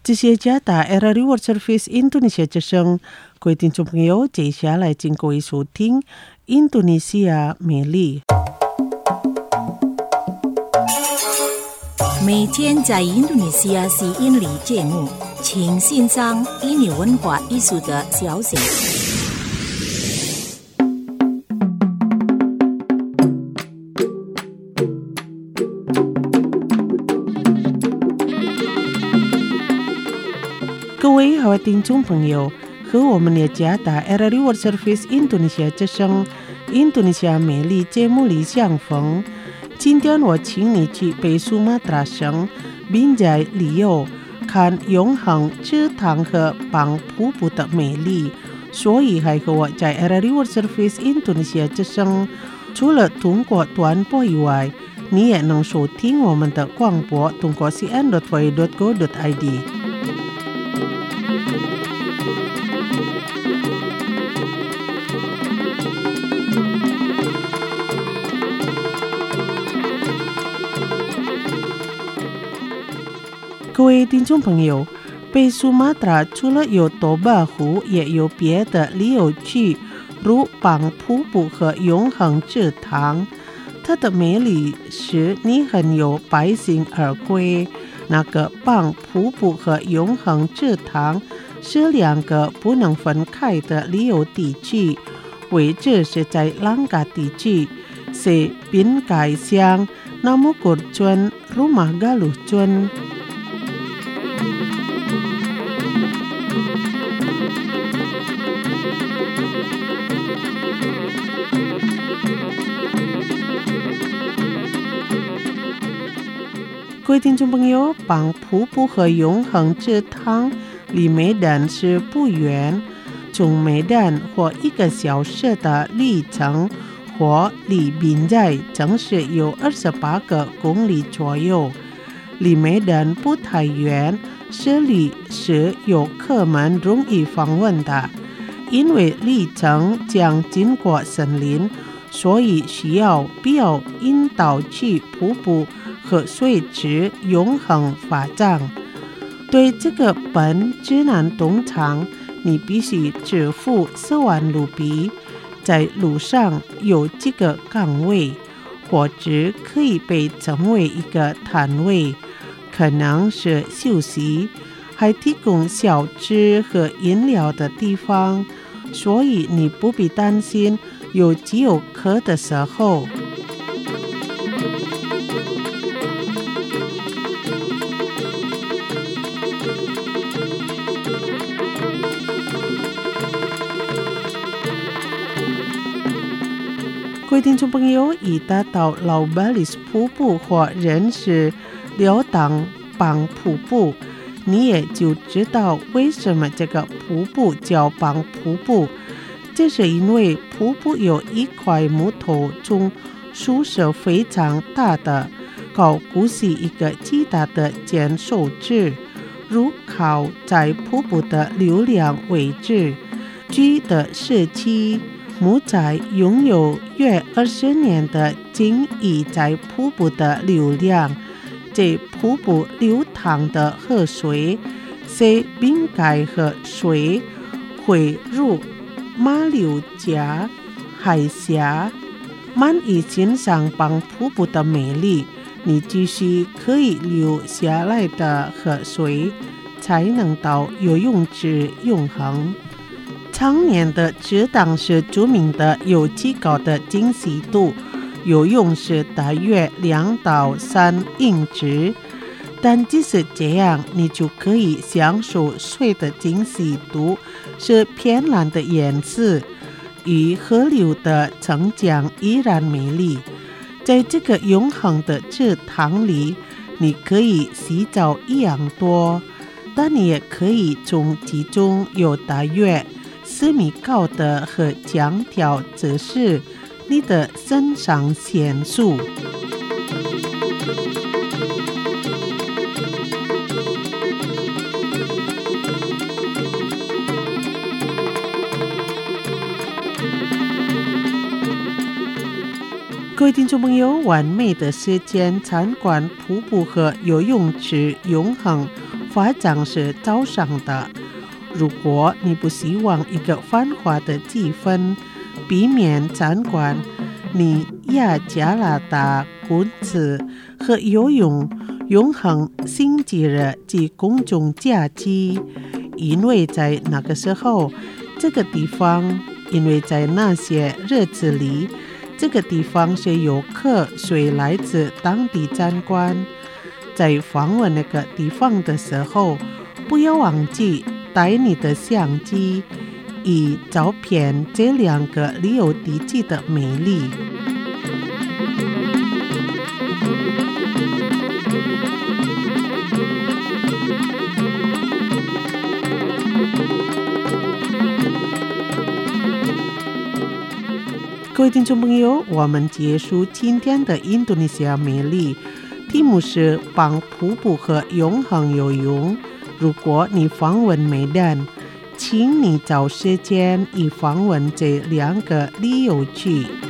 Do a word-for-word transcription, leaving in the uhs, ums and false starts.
这些加打 R R I World Service Indonesia 之声，各位听众朋友，接下来请各位收听印度尼西亚美丽。 每天在印度尼西亚是印尼节目，请欣赏印尼文化艺术的消息。 各位好，听众朋友，和我们的加打 R R I World Service Indonesia 之声印度尼西亚美丽节目里相逢。今天我请你去北苏马达省宾斋旅游，看永恒之堂和邦瀑布的美丽。所以还和我在 R R I World Service Indonesia 之声，除了通过短波以外，你也能收听我们的广播，通过 c n dot v dot go dot i d。各位听众朋友，北苏马达除了有多巴湖，也有别的旅游区，如邦瀑布和永恒之堂。它的美丽使你很有百姓而归。那个邦瀑布和永恒之堂是两个不能分开的旅游地区，位置是在兰嘎地区，是宾盖乡纳木古村鲁马嘎鲁村。各位听众朋友，邦瀑布和永恒之堂离梅丹是不远，从梅丹或一个小时的旅程，或离宾斋城市有二十八个公里左右。离梅丹不太远，这里是游客们容易访问的，因为旅程将经过森林，所以需要必要引导去瀑布和水质永恒发展。对这个本指南农场，你必须支付四万卢比。在路上有几个岗位，或者可以被称为一个摊位，可能是休息，还提供小吃和饮料的地方，所以你不必担心有极游客的时候。各位听众朋友，一达到老巴里斯瀑布或认识辽当邦瀑布，你也就知道为什么这个瀑布叫邦瀑布。这是因为瀑布有一块木头从树是非常大的，高估计一个极大的尖手指，入靠在瀑布的流量位置。据的时期，木材拥有约二十年的经营在瀑布的流量。这瀑布流淌的河水是宾盖河水汇入马六甲海峡。满意欣赏邦瀑布的美丽，你必须可以流下来的河水，才能到游泳池永恒。常年的池塘是著名的有极高的清晰度，游泳是大约两到三英尺，但即使这样，你就可以享受水的清晰度是偏蓝的颜色，与河流的澄江依然美丽。在这个永恒的池塘里，你可以洗澡一样多，但你也可以从其中有大约四米高的河江条则是你的肾上腺素。各位听众朋友，完美的时间参观瀑布和游泳池永恒发展是早上的。如果你不希望一个繁华的气氛，避免参观你雅加拉达公司和游泳永恒星期日及公众假期，因为在那个时候，这个地方，因为在那些日子里，这个地方是游客谁来自当地参观。在访问那个地方的时候，不要忘记带你的相机，以照片这两个旅游地区的美丽。各位听众朋友，我们结束今天的印度尼西亚美丽，题目是帮瀑布和永恒游泳。如果你访问美丹，请你找时间以访问这两个旅游区。